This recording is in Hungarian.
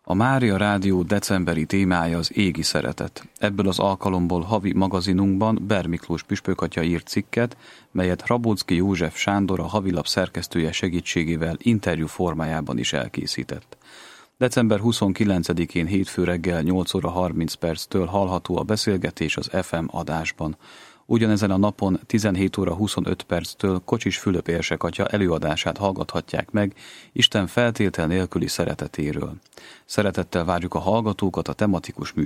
A Mária Rádió decemberi témája az égi szeretet. Ebből az alkalomból havi magazinunkban Ber Miklós püspökatya írt cikket, melyet Rabóczky József Sándor, a Havilap szerkesztője segítségével interjú formájában is elkészített. December 29-én hétfő reggel 8 óra 30 perctől hallható a beszélgetés az FM adásban. Ugyanezen a napon 17 óra 25 perctől Kocsis Fülöp érsekatya előadását hallgathatják meg Isten feltétel nélküli szeretetéről. Szeretettel várjuk a hallgatókat a tematikus